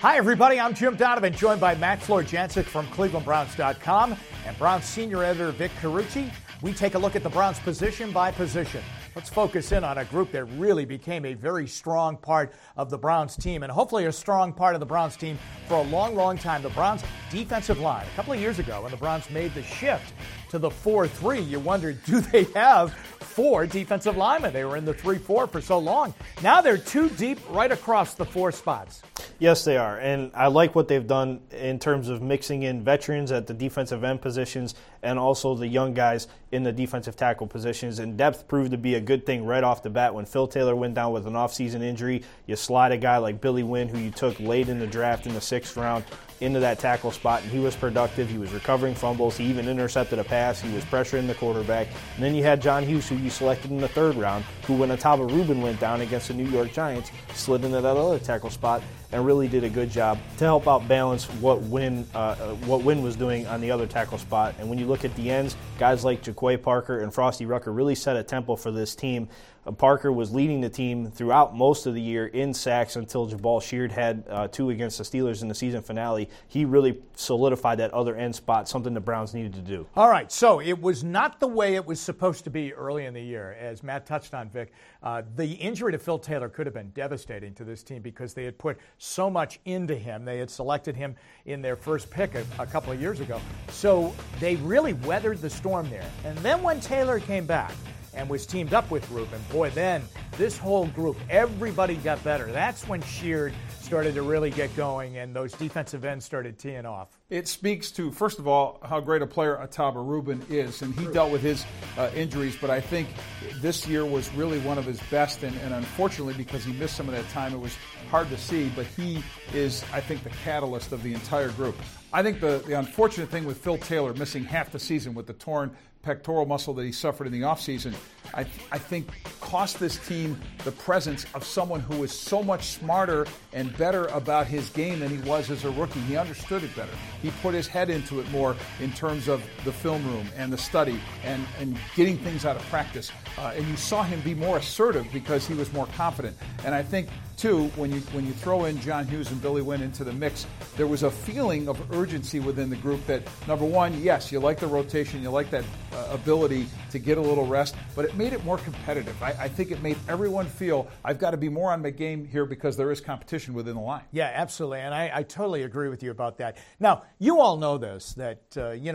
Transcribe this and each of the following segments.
Hi, everybody. I'm Jim Donovan, joined by Matt Florjancic from ClevelandBrowns.com and Browns senior editor Vic Carucci. We take a look at the Browns position by position. Let's focus in on a group that really became a very strong part of the Browns team, and hopefully a strong part of the Browns team for a long, long time. The Browns defensive line. A couple of years ago, when the Browns made the shift to the 4-3, you wondered, do they have four defensive linemen? They were in the 3-4 for so long. Now they're two deep right across the four spots. Yes, they are, and I like what they've done in terms of mixing in veterans at the defensive end positions and also the young guys in the defensive tackle positions, and depth proved to be a good thing right off the bat. When Phil Taylor went down with an offseason injury, you slide a guy like Billy Winn, who you took late in the draft in the 6th round, into that tackle spot, and he was productive. He was recovering fumbles. He even intercepted a pass. He was pressuring the quarterback. And then you had John Hughes, who you selected in the 3rd round, who, when Ataba Rubin went down against the New York Giants, slid into that other tackle spot and really did a good job to help out balance what Winn was doing on the other tackle spot. And when you look at the ends, guys like Jaquay Parker and Frosty Rucker really set a tempo for this team. Parker was leading the team throughout most of the year in sacks until Jabal Sheard had 2 against the Steelers in the season finale. He really solidified that other end spot, something the Browns needed to do. All right, so it was not the way it was supposed to be early in the year. As Matt touched on, Vic, the injury to Phil Taylor could have been devastating to this team because they had put so much into him. They had selected him in their first pick a couple of years ago. So they really weathered the storm there. And then when Taylor came back and was teamed up with Rubin, boy, then this whole group, everybody got better. That's when Sheard started to really get going and those defensive ends started teeing off. It speaks to, first of all, how great a player Ataba Rubin is, and he dealt with his injuries, but I think this year was really one of his best, and unfortunately, because he missed some of that time, it was hard to see, but he is, I think, the catalyst of the entire group. I think the unfortunate thing with Phil Taylor missing half the season with the torn pectoral muscle that he suffered in the offseason, I think cost this team the presence of someone who was so much smarter and better about his game than he was as a rookie. He understood it better. He put his head into it more in terms of the film room and the study and getting things out of practice. And you saw him be more assertive because he was more confident. And I think, too, when you throw in John Hughes and Billy Winn into the mix, there was a feeling of urgency within the group that, number one, yes, you like the rotation, you like that ability to get a little rest, but it made it more competitive. I think it made everyone feel I've got to be more on my game here because there is competition within the line. Yeah, absolutely, and I totally agree with you about that. Now, you all know this, that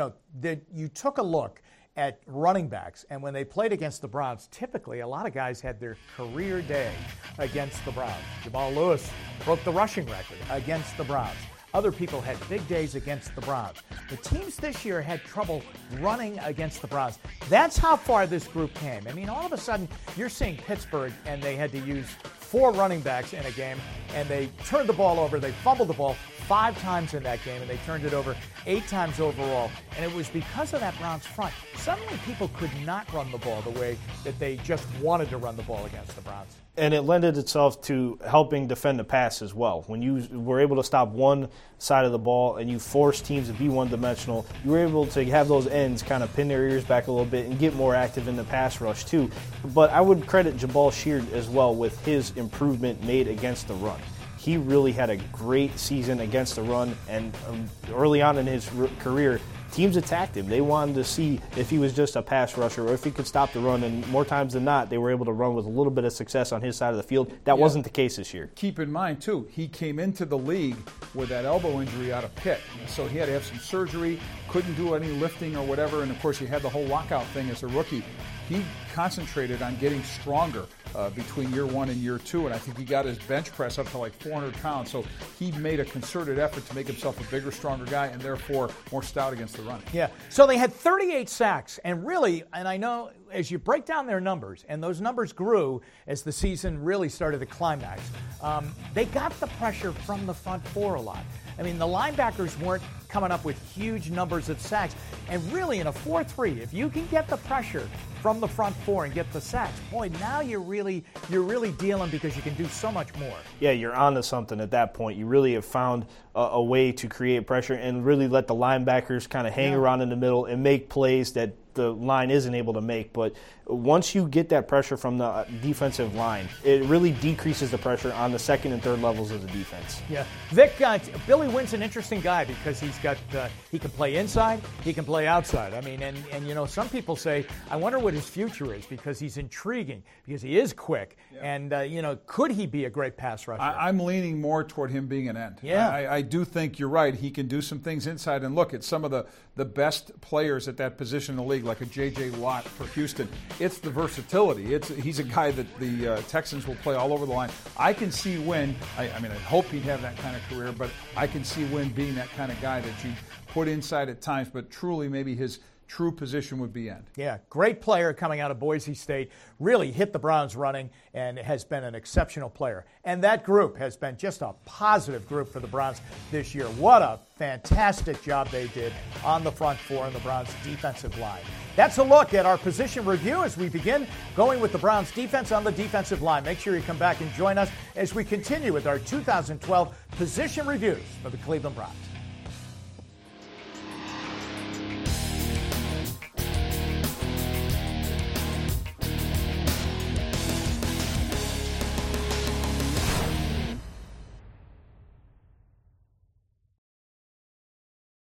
you took a look at running backs, and when they played against the Browns, typically a lot of guys had their career day against the Browns. Jamal Lewis broke the rushing record against the Browns. Other people had big days against the Browns. The teams this year had trouble running against the Browns. That's how far this group came. I mean, all of a sudden, you're seeing Pittsburgh, and they had to use 4 running backs in a game, and they turned the ball over. They fumbled the ball 5 times in that game, and they turned it over 8 times overall. And it was because of that Browns front. Suddenly, people could not run the ball the way that they just wanted to run the ball against the Browns. And it lended itself to helping defend the pass as well. When you were able to stop one side of the ball and you forced teams to be one-dimensional, you were able to have those ends kind of pin their ears back a little bit and get more active in the pass rush too. But I would credit Jabal Sheard as well with his improvement made against the run. He really had a great season against the run, and early on in his career, teams attacked him. They wanted to see if he was just a pass rusher or if he could stop the run, and more times than not, they were able to run with a little bit of success on his side of the field. That wasn't the case this year. Keep in mind, too, he came into the league with that elbow injury out of Pitt, so he had to have some surgery, couldn't do any lifting or whatever, and of course, he had the whole lockout thing as a rookie. He concentrated on getting stronger between year 1 and year 2, and I think he got his bench press up to like 400 pounds. So he made a concerted effort to make himself a bigger, stronger guy, and therefore more stout against the run. Yeah. So they had 38 sacks, and really, and I know as you break down their numbers, and those numbers grew as the season really started to climax, they got the pressure from the front 4 a lot. I mean, the linebackers weren't coming up with huge numbers of sacks. And really, in a 4-3, if you can get the pressure from the front four and get the sacks, boy, now you're really dealing because you can do so much more. Yeah, you're onto something at that point. You really have found a way to create pressure and really let the linebackers kind of hang around in the middle and make plays that the line isn't able to make. But once you get that pressure from the defensive line, it really decreases the pressure on the second and third levels of the defense. Yeah, Vic, Billy Wynn's an interesting guy because he can play inside, he can play outside. I mean, and you know, some people say, I wonder what his future is because he's intriguing, because he is quick, and you know, could he be a great pass rusher? I'm leaning more toward him being an end. Yeah, I do think you're right. He can do some things inside, and look at some of the best players at that position in the league, like a J.J. Watt for Houston. It's the versatility. He's a guy that the Texans will play all over the line. I can see Wynn. I mean, I hope he'd have that kind of career, but I can see Wynn being that kind of guy that you put inside at times, but truly maybe his true position would be end. Yeah, great player coming out of Boise State, really hit the Browns running and has been an exceptional player. And that group has been just a positive group for the Browns this year. What a fantastic job they did on the front four and the Browns defensive line. That's a look at our position review as we begin going with the Browns defense on the defensive line. Make sure you come back and join us as we continue with our 2012 position reviews for the Cleveland Browns.